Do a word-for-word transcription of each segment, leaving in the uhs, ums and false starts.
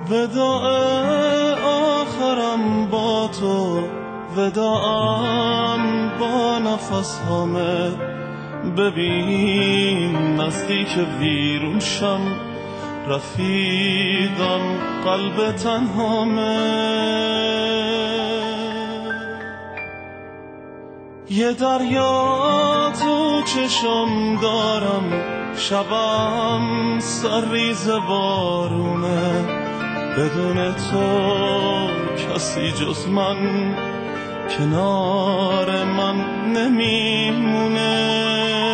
وداع آخرم با تو، وداعم با نفس هامه. ببین نزدیک ویرون شم، رفیقم قلب تنهامه. یه دریا تو چشم دارم، شبم سرریز بارونه. بدون تو کسی جز من کنار من نمیمونه.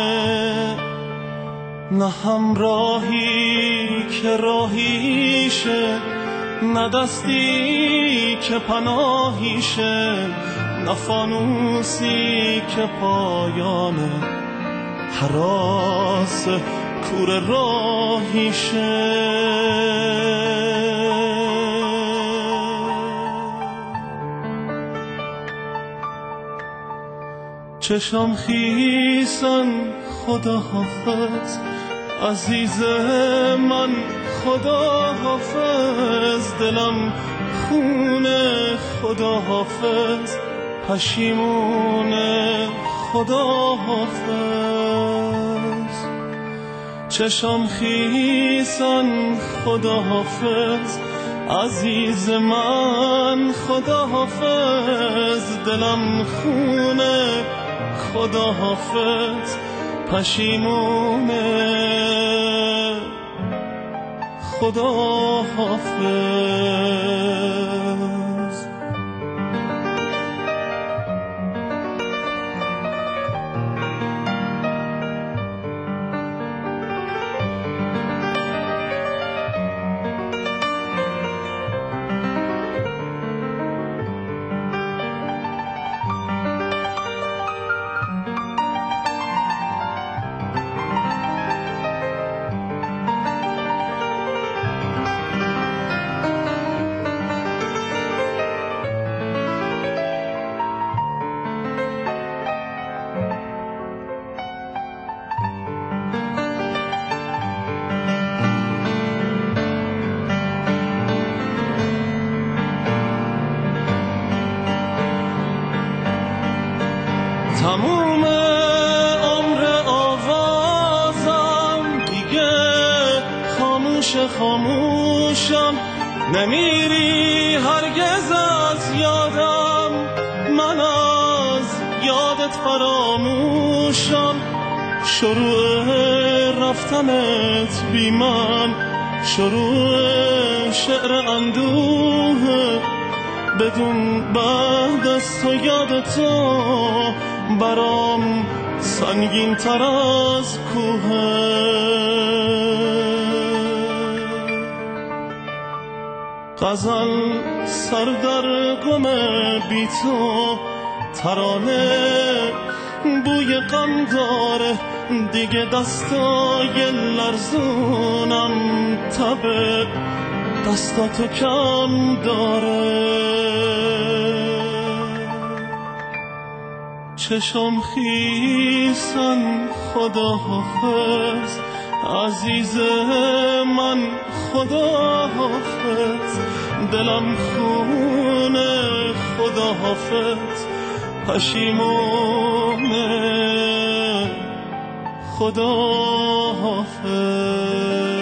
نه همراهی که راهیشه، نه دستی که پناهیشه، نه فانوسی که پایانه هراس کور راهیشه. چشم خیسن خدا حافظ، عزیز من خدا حافظ. دلم خونه خدا حافظ، پشیمونه خدا حافظ. چشم خیسن خدا حافظ، عزیز من خدا حافظ. دلم خونه خدا حافظ، پشیمونه خدا حافظ. تموم عمر آوازم دیگه خاموش خاموشم. نمیری هرگز از یادم، من از یادت فراموشم. شروع رفتنت بی من، شروع شعر اندوه. بدون بعد از تو یاد تو برام سنگین تر از کوه. غزل سر در گم بی تو، ترانه بوی غم داره. دیگه دستای لرزونم تب دستاتو کم داره. چشم خیسن خدا حافظ، عزیز من خدا حافظ. دلم خونه خدا حافظ، پشیمونه خدا حافظ.